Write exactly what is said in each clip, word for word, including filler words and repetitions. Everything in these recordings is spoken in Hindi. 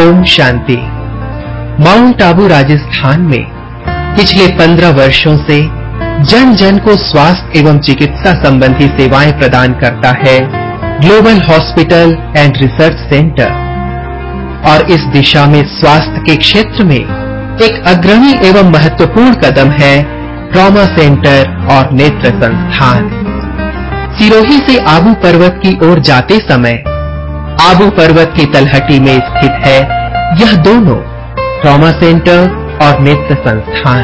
ओम शांति। माउंट आबू राजस्थान में पिछले पंद्रह वर्षों से जन जन को स्वास्थ्य एवं चिकित्सा संबंधी सेवाएं प्रदान करता है global hospital and research centre, और इस दिशा में स्वास्थ्य के क्षेत्र में एक अग्रणी एवं महत्वपूर्ण कदम है ट्रॉमा सेंटर और नेत्र संस्थान। सिरोही से आबू पर्वत की ओर जाते समय आबू पर्वत की तलहटी में स्थित है यह दोनों ट्रॉमा सेंटर और नेत्र संस्थान।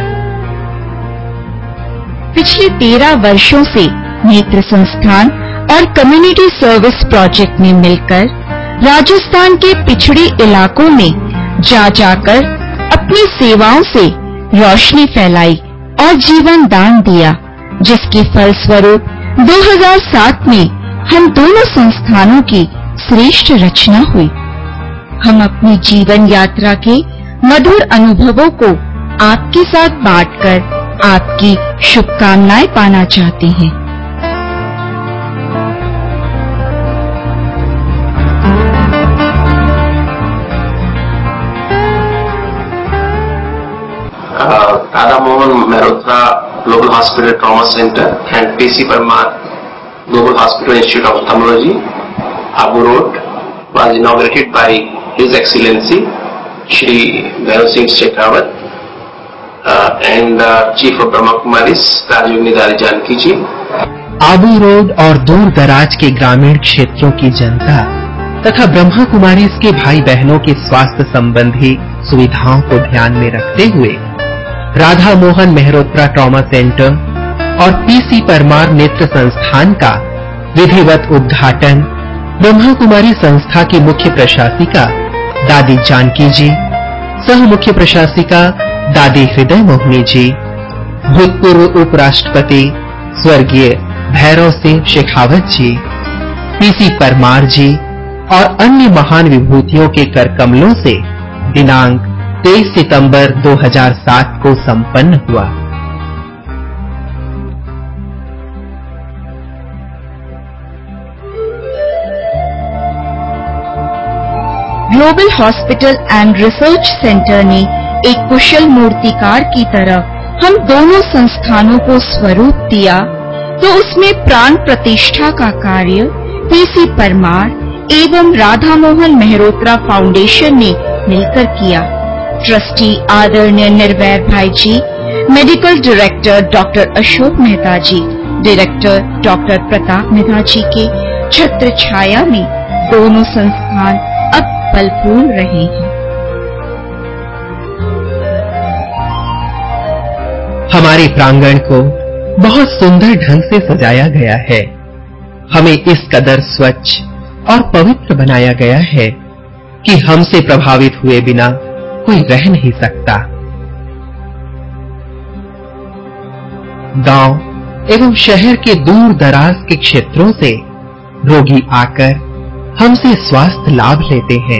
पिछले तेरह वर्षों से नेत्र संस्थान और कम्युनिटी सर्विस प्रोजेक्ट ने मिलकर राजस्थान के पिछड़े इलाकों में जा जाकर अपनी सेवाओं से रोशनी फैलाई और जीवन दान दिया, जिसके फलस्वरूप दो हज़ार सात में हम दोनों संस्थानों की श्रेष्ठ रचना हुई। हम अपनी जीवन यात्रा के मधुर अनुभवों को आपके साथ बांटकर आपकी शुभकामनाएं पाना चाहते हैं। Radha Mohan Mehrotra global hospital trauma centre and PC Parmar global hospital institute of ophthalmology, Abu Road, was inaugurated by His Excellency Shri Bhairav Singh Shekhawat uh, and uh, Chief of Brahma Kumaris Rajyogini Dari Janki ji. Abu road और दूर दराज के ग्रामीण क्षेत्रों की जनता तथा ब्रह्मा कुमारीज के भाई बहनों के स्वास्थ्य संबंधी सुविधाओं को ध्यान में रखते हुए राधा मोहन मेहरोत्रा ट्रॉमा सेंटर और पीसी परमार नेत्र संस्थान का विधिवत उद्घाटन ब्रह्मा कुमारी संस्था की मुख्य प्रशासिका दादी जानकी जी, सह मुख्य प्रशासिका दादी हृदय मोहिनी जी, भूतपूर्व उपराष्ट्रपति स्वर्गीय भैरव सिंह शेखावत जी, पीसी परमार जी और अन्य महान विभूतियों के कर कमलों से दिनांक तेईस सितंबर दो हज़ार सात को संपन्न हुआ। Global hospital and research centre ने एक कुशल मूर्तिकार की तरह हम दोनों संस्थानों को स्वरूप दिया, तो उसमें प्राण प्रतिष्ठा का कार्य पीसी परमार एवं राधा मोहन मेहरोत्रा फाउंडेशन ने मिलकर किया। ट्रस्टी आदरणीय निर्वैर भाई ji, medical director doctor Ashok Mehta ji, director doctor Pratap Mehta ji के छत्र छाया में दोनों संस्थान अब फलपूर्ण रहे हैं। हमारे प्रांगण को बहुत सुंदर ढंग से सजाया गया है। हमें इस कदर स्वच्छ और पवित्र बनाया गया है कि हमसे प्रभावित हुए बिना कोई रह नहीं सकता। गांव एवं शहर के दूर दराज के क्षेत्रों से रोगी आकर हमसे स्वास्थ्य लाभ लेते हैं।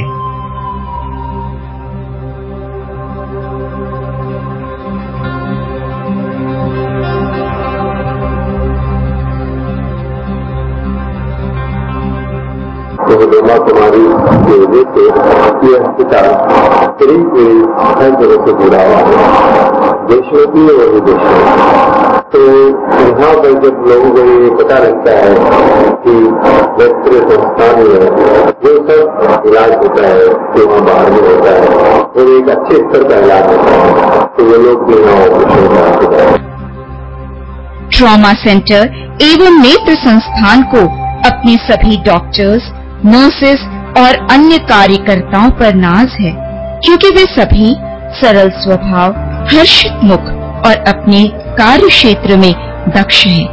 तो ब्रह्मा कुमारी की वजह से ये अस्पताल करीब करीब हर जगह से जुड़ा हुआ है, देशों की और विदेशों। तो यहाँ पर जब लोगों को ये पता लगता है कि नेत्र संस्थान में जो सब इलाज होता है जो वहाँ बाहर में होता है और एक अच्छे स्तर का इलाज होता है, तो वो लोग भी यहाँ ऑपरेशन कराते हैं। ट्रॉमा सेंटर एवं नेत्र संस्थान को अपने सभी डॉक्टर्स, नर्सेस और अन्य कार्यकर्ताओं पर नाज है, क्योंकि वे सभी सरल स्वभाव, हर्षित मुख और अपने कार्य क्षेत्र में दक्ष हैं।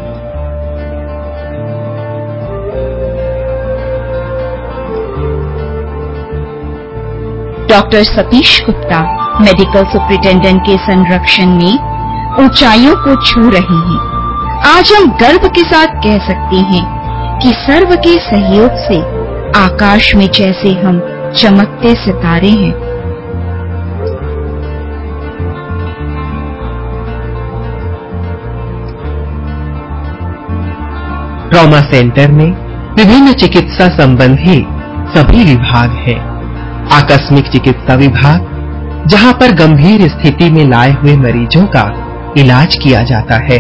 Doctor Satish Gupta medical superintendent के संरक्षण में ऊंचाइयों को छू रहे हैं। आज हम गर्व के साथ कह सकते हैं कि सर्व के सहयोग से आकाश में जैसे हम चमकते सितारे हैं। ट्रॉमा सेंटर में विभिन्न चिकित्सा संबंधी सभी विभाग हैं। आकस्मिक चिकित्सा विभाग, जहां पर गंभीर स्थिति में लाए हुए मरीजों का इलाज किया जाता है।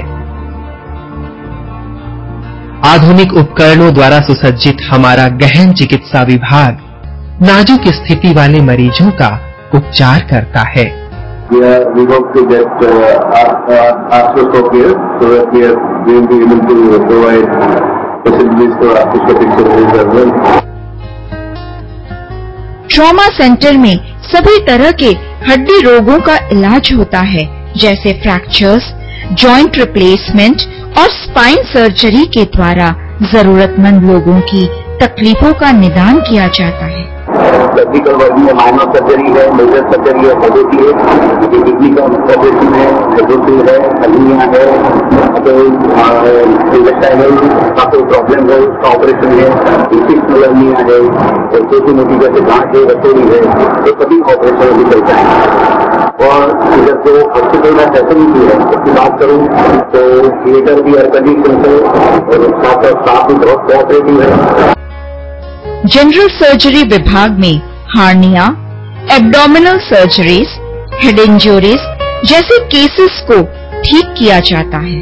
आधुनिक उपकरणों द्वारा सुसज्जित हमारा गहन चिकित्सा विभाग नाजुक स्थिति वाले मरीजों का उपचार करता है। We hope to get arthroscope here so that we are going to be able to provide facilities for arthroscopic surgeries as well. Trauma centre में सभी तरह के हड्डी रोगों का इलाज होता है, जैसे फ्रैक्चर्स, जॉइंट रिप्लेसमेंट और स्पाइन सर्जरी के द्वारा जरूरतमंद लोगों की तकलीफों का निदान किया जाता है। सर्जिकल वर्ग में माइनर सर्जरी है, मेजर सर्जरी है, सर्जरी है, किडनी का ऑपरेशन है, हाइड्रोसिल है, हर्निया है, तो इंटेस्टाइनल का कोई प्रॉब्लम है उसका ऑपरेशन है, इंफेक्शनल हर्निया है, और छोटी मोटी जैसे गांठ है, रसोई है, तो सभी ऑपरेशन अभी चलता है। और इधर जो हॉस्पिटल में फैसिलिटी है उसकी बात करूं तो थिएटर भी एयर कंडीशन है और साथ साथ भी बहुत कोऑपरेटिव है। जनरल सर्जरी विभाग में hernia, abdominal surgeries, head injuries जैसे केसेस को ठीक किया जाता है।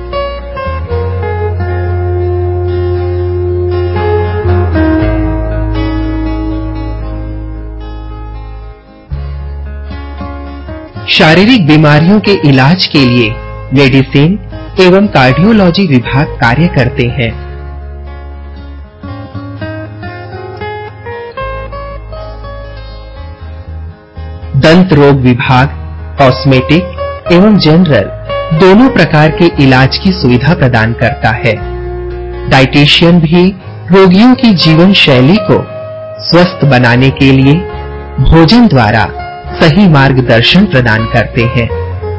शारीरिक बीमारियों के इलाज के लिए मेडिसिन एवं कार्डियोलॉजी विभाग कार्य करते हैं। दंत रोग विभाग कॉस्मेटिक एवं जनरल दोनों प्रकार के इलाज की सुविधा प्रदान करता है। डाइटिशियन भी रोगियों की जीवन शैली को स्वस्थ बनाने के लिए भोजन द्वारा सही मार्गदर्शन प्रदान करते हैं।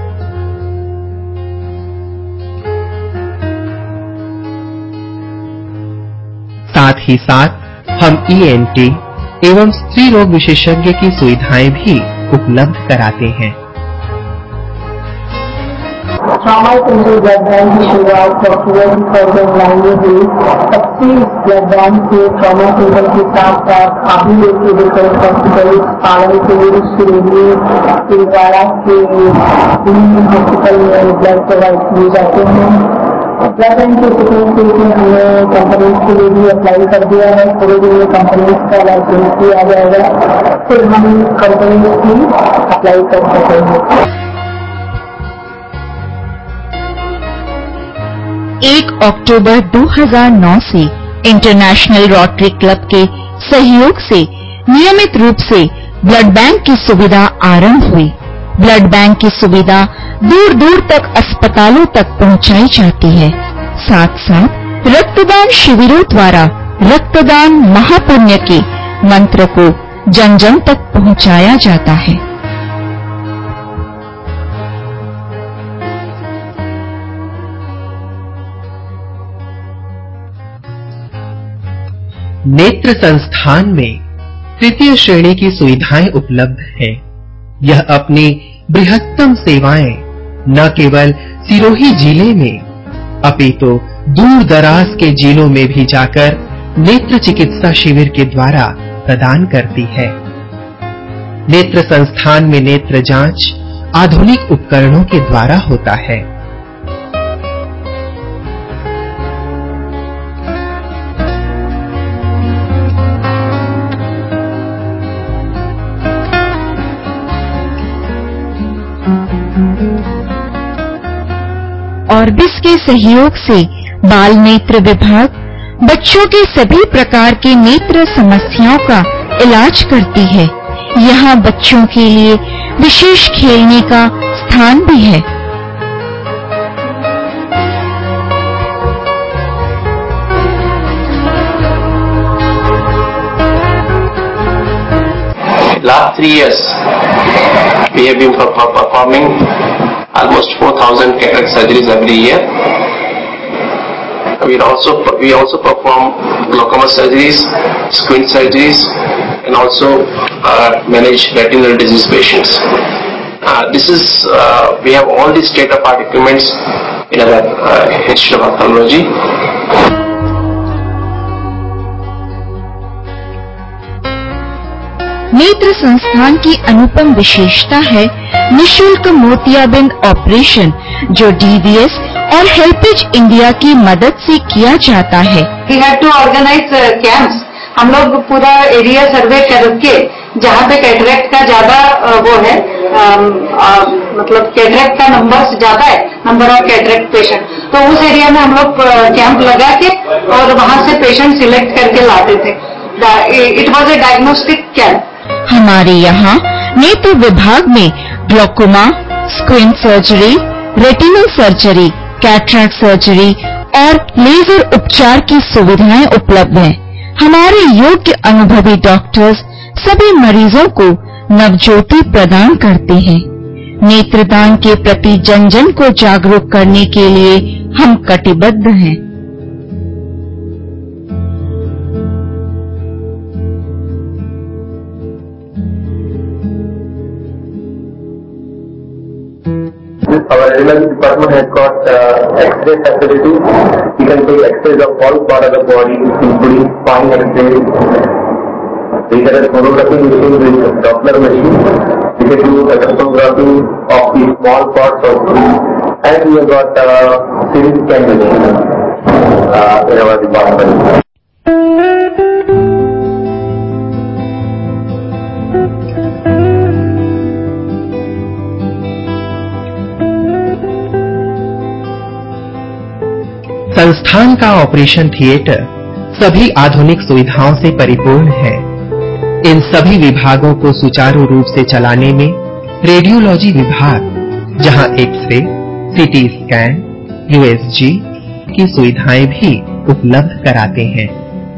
साथ ही साथ हम ई एन टी एवं स्त्री रोग विशेषज्ञ की सुविधाएं भी उपलब्ध कराते हैं। ट्रॉमा सेंटर ब्लड बैंक की शुरुआत अक्टूबर दो हज़ार नौ में हुई। तब से इस ब्लड बैंक के ट्रॉमा सेंटर के साथ साथ अभी लोग के डिफरेंट हॉस्पिटल पालनपुर, सिरोही, तिलवाड़ा के हॉस्पिटल में ब्लड प्रोवाइड किए जाते हैं। ब्लड बैंक के सेकेंड फेज में हमने कंपनीज के लिए भी अप्लाई कर दिया है। थोड़े दिन में कंपनीज का लाइसेंस भी आ जाएगा, फिर हम कंपनीज की अप्लाई कर सकेंगे। एक अक्टूबर दो हज़ार नौ से इंटरनेशनल रोटरी क्लब के सहयोग से नियमित रूप से ब्लड बैंक की सुविधा आरंभ हुई। ब्लड बैंक की सुविधा दूर दूर तक अस्पतालों तक पहुंचाई जाती है। साथ साथ रक्तदान शिविरों द्वारा रक्तदान महापुण्य के मंत्र को जन जन तक पहुंचाया जाता है। नेत्र संस्थान में तृतीय श्रेणी की सुविधाएं उपलब्ध हैं। यह अपनी बृहत्तम सेवाएं न केवल सिरोही जिले में अपितु दूर दराज के जिलों में भी जाकर नेत्र चिकित्सा शिविर के द्वारा प्रदान करती है। नेत्र संस्थान में नेत्र जांच आधुनिक उपकरणों के द्वारा होता है। ऑर्बिस के सहयोग से बाल नेत्र विभाग बच्चों के सभी प्रकार के नेत्र समस्याओं का इलाज करती है। यहाँ बच्चों के लिए विशेष खेलने का स्थान भी है। Last three years, we have been performing almost four thousand cataract surgeries every year. We also we also perform glaucoma surgeries, squint surgeries, and also uh, manage retinal disease patients. Uh, this is uh, we have all the state-of-art equipments in our uh, Institute of Ophthalmology. नेत्र संस्थान की अनुपम विशेषता है निशुल्क मोतियाबिंद ऑपरेशन, जो डीवीएस और हेल्पेज इंडिया की मदद से किया जाता है। We had to organize camps. हम लोग पूरा एरिया सर्वे करके जहाँ पे कैटरेक्ट का ज्यादा वो है, आ, आ, मतलब कैटरेक्ट का नंबर ज्यादा है, नंबर ऑफ कैटरेक्ट पेशेंट, तो उस एरिया में हम लोग कैंप लगा के और वहाँ से पेशेंट सिलेक्ट करके लाते थे। It was a diagnostic camp. हमारे यहाँ नेत्र विभाग में glaucoma, squint surgery, retinal surgery, cataract surgery और लेजर उपचार की सुविधाएं उपलब्ध हैं। हमारे योग्य अनुभवी डॉक्टर्स सभी मरीजों को नवज्योति प्रदान करते हैं। नेत्रदान के प्रति जन जन को जागरूक करने के लिए हम कटिबद्ध हैं। Our radiology department has got uh, X-ray facility. You can take X-rays of all part of the body, including spine X-ray. We have a sonography machine with Doppler machine. We can do a sonography of the small parts also. And we have got a uh, C T scan machine uh, in our department. संस्थान का ऑपरेशन थिएटर सभी आधुनिक सुविधाओं से परिपूर्ण है। इन सभी विभागों को सुचारू रूप से चलाने में रेडियोलॉजी विभाग, जहां एक्सरे, सीटी स्कैन, यूएसजी की सुविधाएं भी उपलब्ध कराते हैं।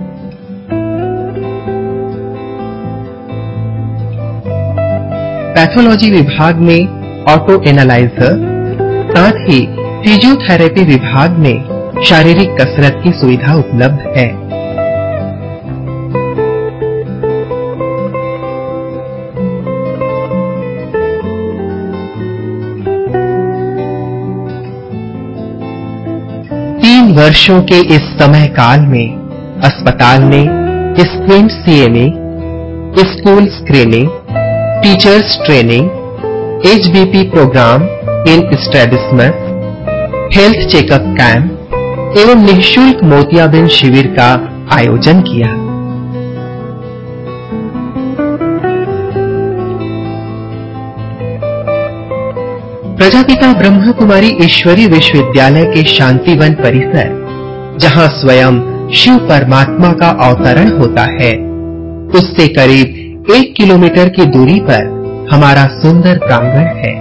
पैथोलॉजी विभाग में ऑटो एनालाइजर, साथ ही फिजियोथेरेपी विभाग में शारीरिक कसरत की सुविधा उपलब्ध है। तीन वर्षों के इस समय काल में अस्पताल में squint CMA, school screening, teachers training, HBP programme in strabismus, health checkup camp एवं निःशुल्क मोतियाबिंद शिविर का आयोजन किया। प्रजापिता ब्रह्म कुमारी ईश्वरी विश्वविद्यालय के शांतिवन परिसर, जहां स्वयं शिव परमात्मा का अवतरण होता है, उससे करीब एक किलोमीटर की दूरी पर हमारा सुंदर प्रांगण है।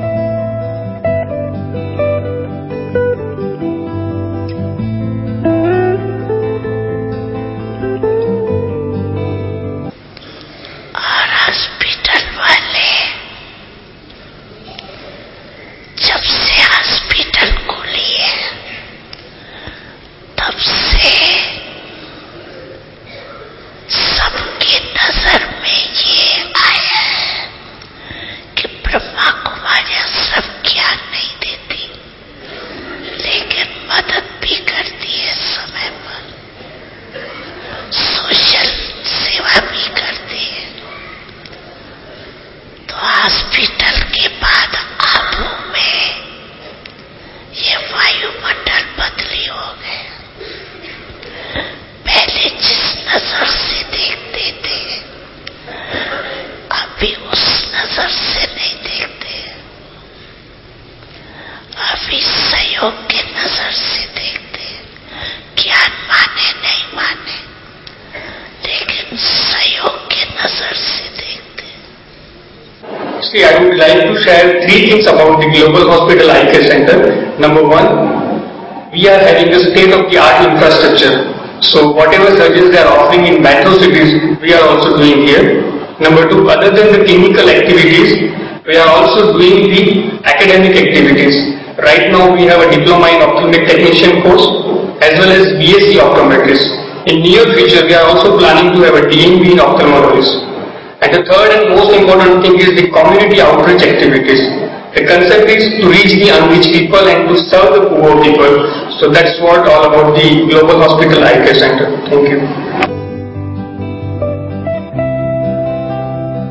See, I would like to share three things about the Global Hospital Eye Care Center. Number one, we are having a state-of-the-art infrastructure. So whatever surgeries they are offering in metro cities, we are also doing here. Number two, other than the clinical activities, we are also doing the academic activities. Right now we have a diploma in ophthalmic technician course as well as B S c optometrist. In near future, we are also planning to have a D M B in ophthalmologist. And the third and most important thing is the community outreach activities. The concept is to reach the unreached people and to serve the poor people. So that's what all about the Global Hospital Eye Care Center. Thank you.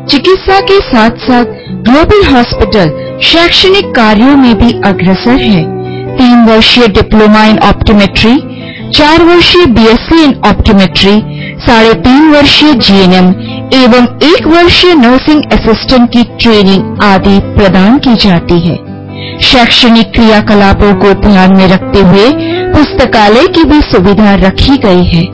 चिकित्सा के साथ साथ ग्लोबल हॉस्पिटल शैक्षणिक कार्यों में भी अग्रसर है। तीन वर्षीय डिप्लोमा इन ऑप्टोमेट्री, चार वर्षीय बीएससी इन ऑप्टोमेट्री, साढ़े तीन वर्षीय जीएनएम एवं एक वर्षीय नर्सिंग असिस्टेंट की ट्रेनिंग आदि प्रदान की जाती है। शैक्षणिक क्रियाकलापों को ध्यान में रखते हुए पुस्तकालय की भी सुविधा रखी गई है।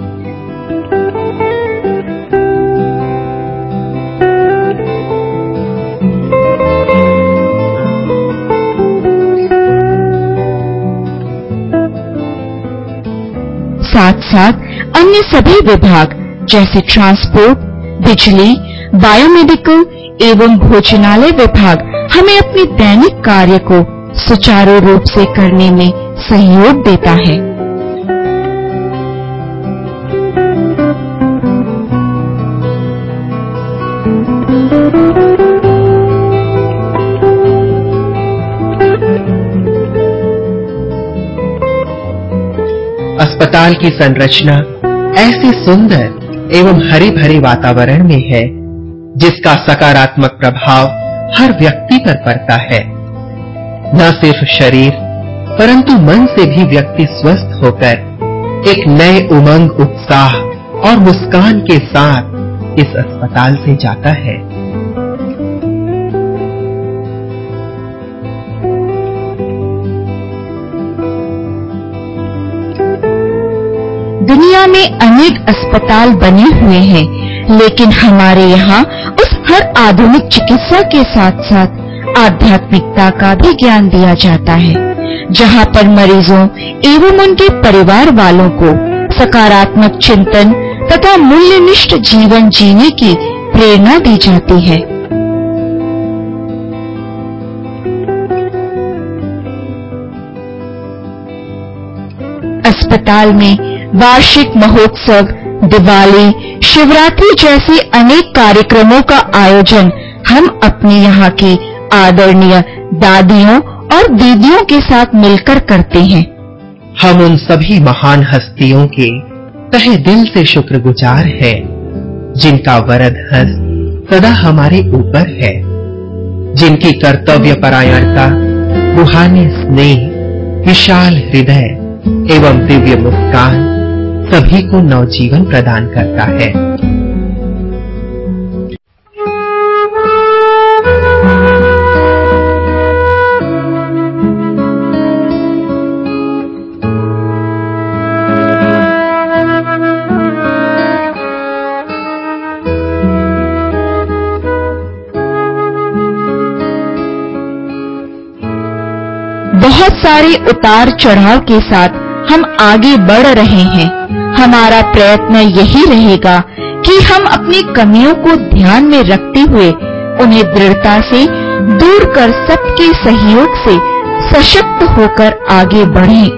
साथ साथ अन्य सभी विभाग जैसे ट्रांसपोर्ट, बिजली, बायोमेडिकल एवं भोजनालय विभाग हमें अपने दैनिक कार्य को सुचारू रूप से करने में सहयोग देता है। अस्पताल की संरचना ऐसे सुंदर एवं हरे भरे वातावरण में है जिसका सकारात्मक प्रभाव हर व्यक्ति पर पड़ता है। न सिर्फ शरीर परंतु मन से भी व्यक्ति स्वस्थ होकर एक नए उमंग, उत्साह और मुस्कान के साथ इस अस्पताल से जाता है। दुनिया में अनेक अस्पताल बने हुए हैं, लेकिन हमारे यहाँ उस हर आधुनिक चिकित्सा के साथ साथ आध्यात्मिकता का भी ज्ञान दिया जाता है, जहाँ पर मरीजों एवं उनके परिवार वालों को सकारात्मक चिंतन तथा मूल्यनिष्ठ जीवन जीने की प्रेरणा दी जाती है। अस्पताल में वार्षिक महोत्सव, दिवाली, शिवरात्रि जैसे अनेक कार्यक्रमों का आयोजन हम अपने यहाँ की आदरणीय दादियों और दीदियों के साथ मिलकर करते हैं। हम उन सभी महान हस्तियों के तहे दिल से शुक्रगुजार हैं, जिनका वरद हस्त सदा हमारे ऊपर है, जिनकी कर्तव्य परायणता, रूहानी स्नेह, विशाल हृदय एवं दिव्य मुस्कान सभी को नवजीवन प्रदान करता है। बहुत सारे उतार चढ़ाव के साथ हम आगे बढ़ रहे हैं। हमारा प्रयत्न यही रहेगा कि हम अपनी कमियों को ध्यान में रखते हुए उन्हें दृढ़ता से दूर कर सबके सहयोग से सशक्त होकर आगे बढ़ें।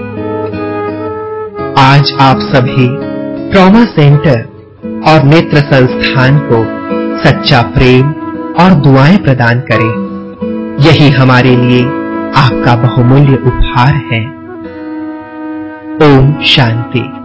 आज आप सभी ट्रॉमा सेंटर और नेत्र संस्थान को सच्चा प्रेम और दुआएं प्रदान करें। यही हमारे लिए आपका बहुमूल्य उपहार है। ओम शांति।